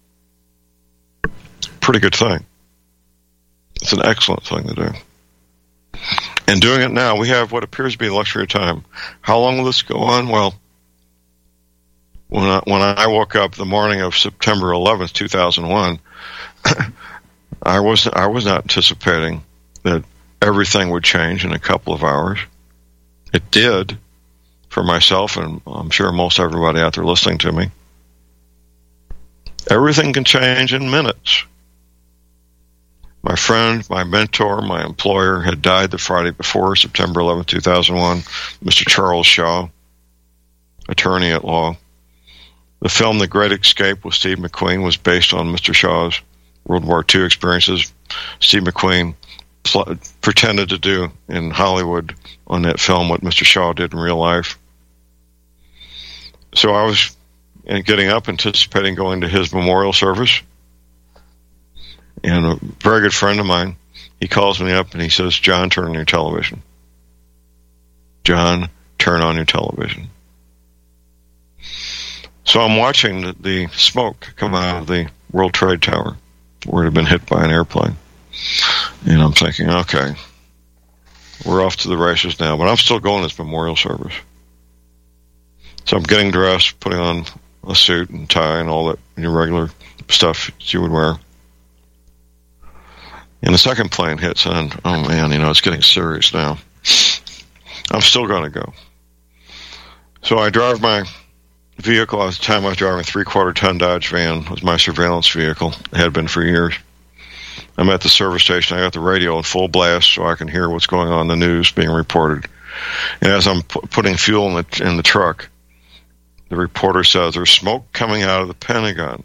Pretty good thing. It's an excellent thing to do. And doing it now, we have what appears to be the luxury of time. How long will this go on? Well, when I woke up the morning of September 11th, 2001, I was not anticipating that everything would change in a couple of hours. It did for myself, and I'm sure most everybody out there listening to me. Everything can change in minutes. My friend, my mentor, my employer had died the Friday before, September 11th, 2001, Mr. Charles Shaw, attorney at law. The film The Great Escape with Steve McQueen was based on Mr. Shaw's World War II experiences. Steve McQueen pretended to do in Hollywood on that film what Mr. Shaw did in real life. So I was getting up, anticipating going to his memorial service. And a very good friend of mine, he calls me up and he says, "John, turn on your television. John, turn on your television." So I'm watching the smoke come out of the World Trade Tower where it had been hit by an airplane. And I'm thinking, okay, we're off to the races now, but I'm still going to this memorial service. So I'm getting dressed, putting on a suit and tie and all that, your regular stuff you would wear. And the second plane hits, and oh man, it's getting serious now. I'm still going to go. So I drive my vehicle. At the time I was driving a 3/4-ton Dodge van. It was my surveillance vehicle. It had been for years. I'm at the service station. I got the radio in full blast so I can hear what's going on in the news being reported. And as I'm putting fuel in the truck, the reporter says, "There's smoke coming out of the Pentagon."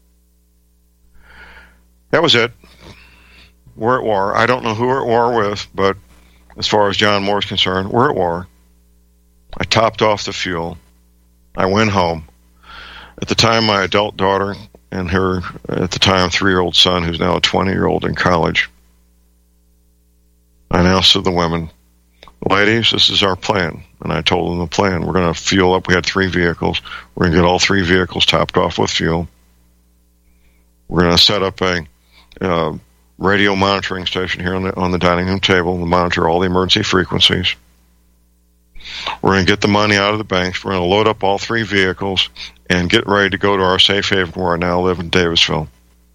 That was it. We're at war. I don't know who we're at war with, but as far as John Moore is concerned, we're at war. I topped off the fuel. I went home. At the time, my adult daughter and her, at the time, 3-year-old son, who's now a 20-year-old in college, I announced to the women, "Ladies, this is our plan." And I told them the plan. We're going to fuel up. We had 3 vehicles. We're going to get all 3 vehicles topped off with fuel. We're going to set up a radio monitoring station here on the dining room table to monitor all the emergency frequencies. We're going to get the money out of the banks. We're going to load up all 3 vehicles and get ready to go to our safe haven where I now live in Davisville.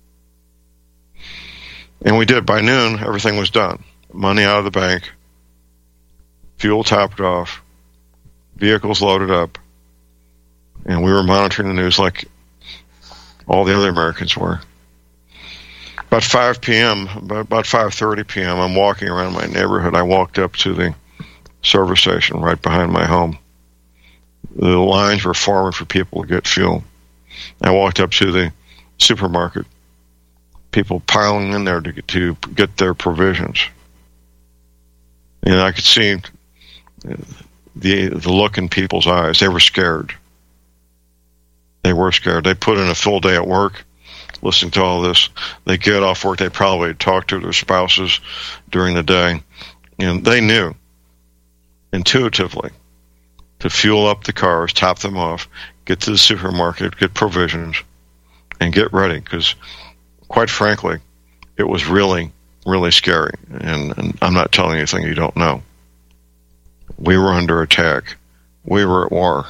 And we did. By noon, everything was done. Money out of the bank, fuel topped off, vehicles loaded up, and we were monitoring the news like all the other Americans were. About 5 p.m., about 5:30 p.m., I'm walking around my neighborhood. I walked up to the service station right behind my home. The lines were forming for people to get fuel. I walked up to the supermarket. People piling in there to get their provisions. And I could see the look in people's eyes. They were scared. They were scared. They put in a full day at work. listening to all this. They get off work. They probably talk to their spouses during the day. And they knew intuitively to fuel up the cars, top them off, get to the supermarket, get provisions, and get ready. Because, quite frankly, it was really, really scary. And I'm not telling you anything you don't know. We were under attack. We were at war.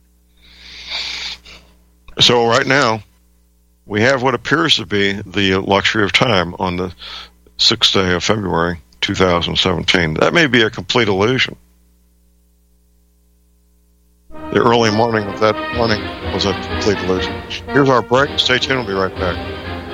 So right now, we have what appears to be the luxury of time on the 6th day of February, 2017. That may be a complete illusion. The early morning of that morning was a complete illusion. Here's our break. Stay tuned. We'll be right back.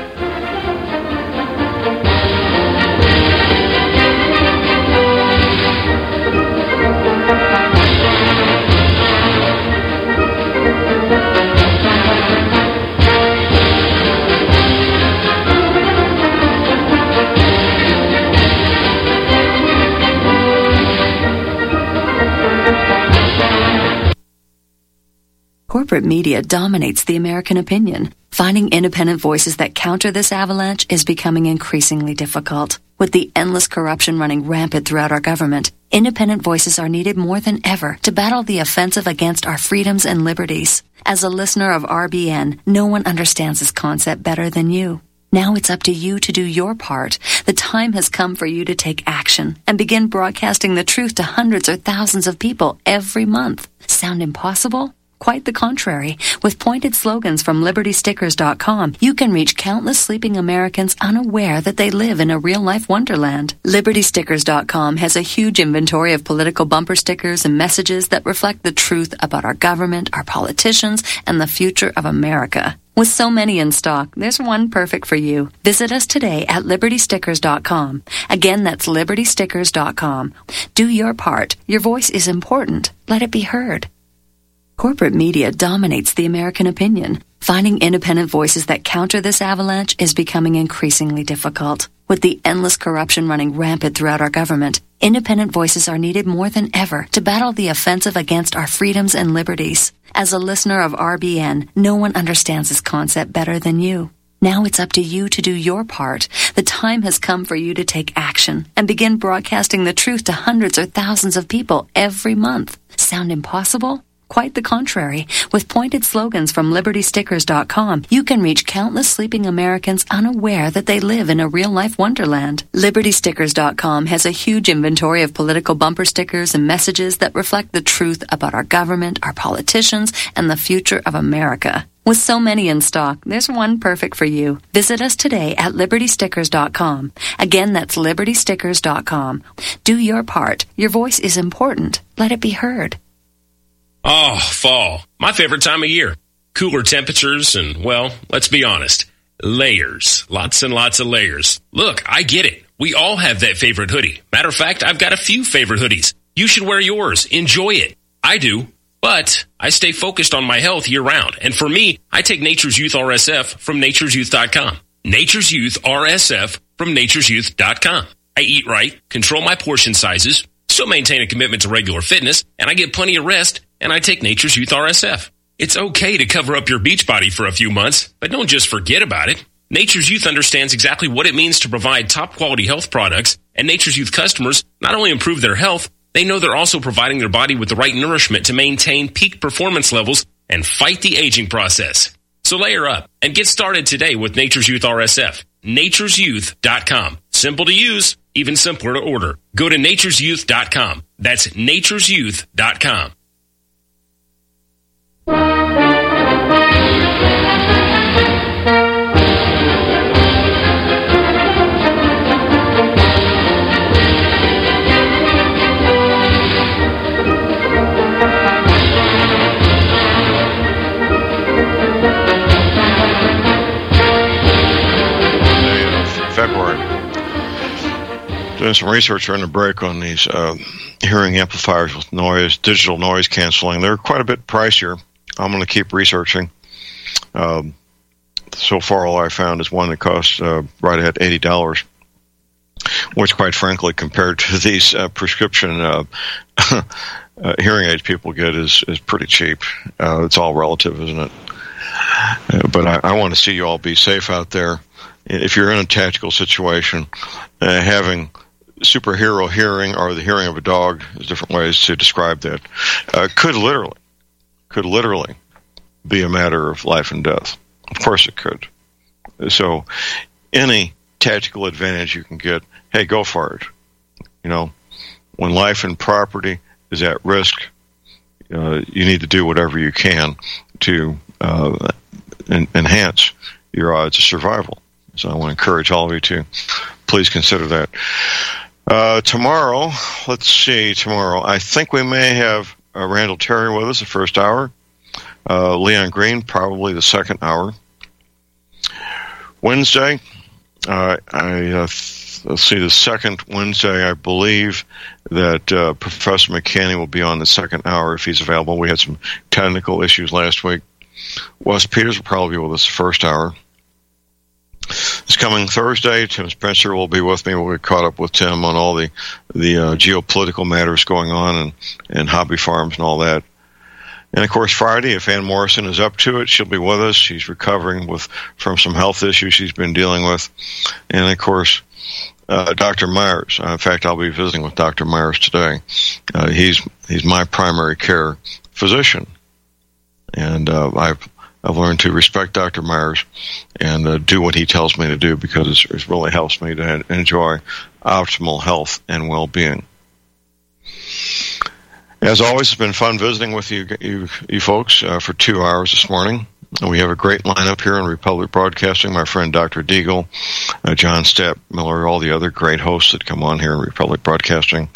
Corporate media dominates the American opinion. Finding independent voices that counter this avalanche is becoming increasingly difficult. With the endless corruption running rampant throughout our government, independent voices are needed more than ever to battle the offensive against our freedoms and liberties. As a listener of RBN, no one understands this concept better than you. Now it's up to you to do your part. The time has come for you to take action and begin broadcasting the truth to hundreds or thousands of people every month. Sound impossible? Quite the contrary. With pointed slogans from LibertyStickers.com, you can reach countless sleeping Americans unaware that they live in a real-life wonderland. LibertyStickers.com has a huge inventory of political bumper stickers and messages that reflect the truth about our government, our politicians, and the future of America. With so many in stock, there's one perfect for you. Visit us today at LibertyStickers.com. Again, that's LibertyStickers.com. Do your part. Your voice is important. Let it be heard. Corporate media dominates the American opinion. Finding independent voices that counter this avalanche is becoming increasingly difficult. With the endless corruption running rampant throughout our government, independent voices are needed more than ever to battle the offensive against our freedoms and liberties. As a listener of RBN, no one understands this concept better than you. Now it's up to you to do your part. The time has come for you to take action and begin broadcasting the truth to hundreds or thousands of people every month. Sound impossible? Quite the contrary. With pointed slogans from LibertyStickers.com, you can reach countless sleeping Americans unaware that they live in a real-life wonderland. LibertyStickers.com has a huge inventory of political bumper stickers and messages that reflect the truth about our government, our politicians, and the future of America. With so many in stock, there's one perfect for you. Visit us today at LibertyStickers.com. Again, that's LibertyStickers.com. Do your part. Your voice is important. Let it be heard. Oh, fall. My favorite time of year. Cooler temperatures and, well, let's be honest, layers. Lots and lots of layers. Look, I get it. We all have that favorite hoodie. Matter of fact, I've got a few favorite hoodies. You should wear yours. Enjoy it. I do. But I stay focused on my health year-round. And for me, I take Nature's Youth RSF from nature'syouth.com. Nature's Youth RSF from nature'syouth.com. I eat right, control my portion sizes, still maintain a commitment to regular fitness, and I get plenty of rest, and I take Nature's Youth RSF. It's okay to cover up your beach body for a few months, but don't just forget about it. Nature's Youth understands exactly what it means to provide top-quality health products, and Nature's Youth customers not only improve their health, they know they're also providing their body with the right nourishment to maintain peak performance levels and fight the aging process. So layer up and get started today with Nature's Youth RSF. nature'syouth.com. Simple to use, even simpler to order. Go to nature'syouth.com. That's nature'syouth.com. February. Doing some research during the break on these hearing amplifiers with noise, digital noise canceling. They're quite a bit pricier. I'm going to keep researching. So far, all I found is one that costs right at $80, which, quite frankly, compared to these prescription hearing aids people get, is pretty cheap. It's all relative, isn't it? But I want to see you all be safe out there. If you're in a tactical situation, having superhero hearing or the hearing of a dog, there's different ways to describe that, could literally be a matter of life and death. Of course it could. So any tactical advantage you can get, hey, go for it. You know, when life and property is at risk, you need to do whatever you can to enhance your odds of survival. So I want to encourage all of you to please consider that. Tomorrow, I think we may have Randall Terry with us the first hour. Leon Green, probably the second hour. Wednesday, let's see, the second Wednesday, I believe that Professor McCanny will be on the second hour if he's available. We had some technical issues last week. Wes Peters will probably be with us the first hour. This coming Thursday, Tim Spencer will be with me. We'll get caught up with Tim on all the geopolitical matters going on and hobby farms and all that. And, of course, Friday, if Ann Morrison is up to it, she'll be with us. She's recovering from some health issues she's been dealing with. And, of course, Dr. Myers. In fact, I'll be visiting with Dr. Myers today. He's my primary care physician. And I've learned to respect Dr. Myers and do what he tells me to do because it really helps me to enjoy optimal health and well-being. As always, it's been fun visiting with you folks for 2 hours this morning. We have a great lineup here on Republic Broadcasting. My friend Dr. Deagle, John Stapp Miller, all the other great hosts that come on here in Republic Broadcasting.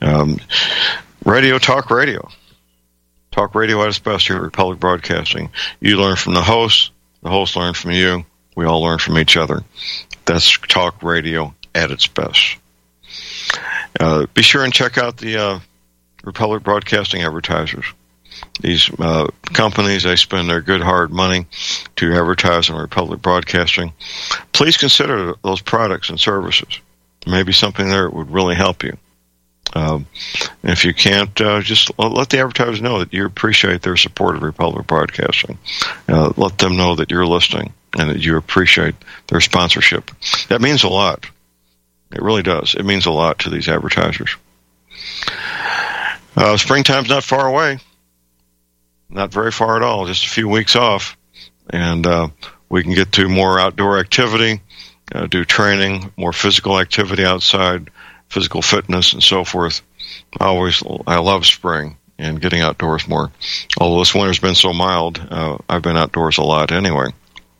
Talk radio. Talk radio at its best here at Republic Broadcasting. You learn from the hosts learn from you, we all learn from each other. That's talk radio at its best. Be sure and check out the Republic Broadcasting advertisers. These companies, they spend their good hard money to advertise on Republic Broadcasting. Please consider those products and services. Maybe something there would really help you. If you can't, just let the advertisers know that you appreciate their support of Republic Broadcasting. Let them know that you're listening and that you appreciate their sponsorship. That means a lot. It really does. It means a lot to these advertisers. Springtime's not far away. Not very far at all. Just a few weeks off. And we can get to more outdoor activity, do training, more physical activity outside, physical fitness, and so forth. I love spring and getting outdoors more. Although this winter's been so mild, I've been outdoors a lot anyway.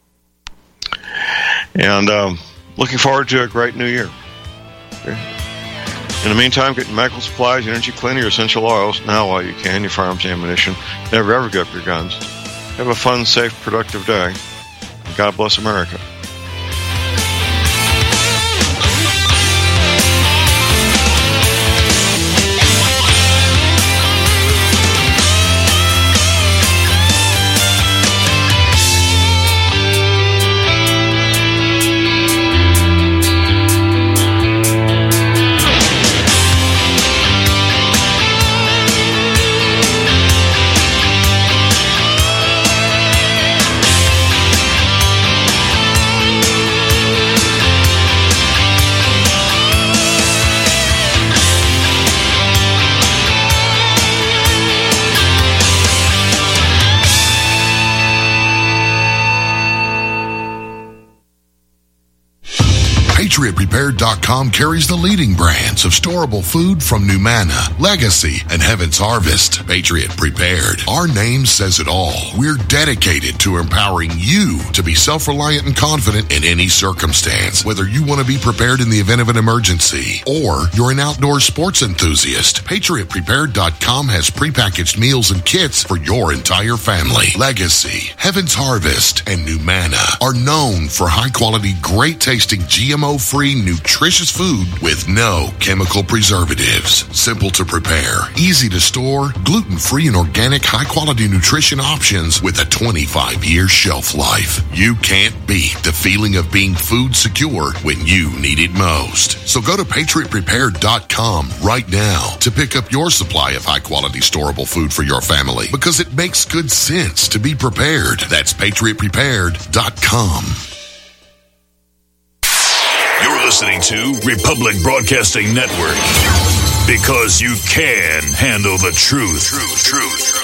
And looking forward to a great new year. Okay. In the meantime, get your medical supplies, your energy cleaner, your essential oils now while you can, your firearms ammunition. Never ever give up your guns. Have a fun, safe, productive day. God bless America. PatriotPrepared.com carries the leading brands of storable food from Numanna, Legacy, and Heaven's Harvest. Patriot Prepared. Our name says it all. We're dedicated to empowering you to be self-reliant and confident in any circumstance. Whether you want to be prepared in the event of an emergency or you're an outdoor sports enthusiast, PatriotPrepared.com has prepackaged meals and kits for your entire family. Legacy, Heaven's Harvest, and Numanna are known for high-quality, great-tasting GMO gluten-free, nutritious food with no chemical preservatives. Simple to prepare, easy to store, gluten-free and organic high-quality nutrition options with a 25-year shelf life. You can't beat the feeling of being food secure when you need it most. So go to PatriotPrepared.com right now to pick up your supply of high-quality storable food for your family, because it makes good sense to be prepared. That's PatriotPrepared.com. You're listening to Republic Broadcasting Network, because you can handle the truth.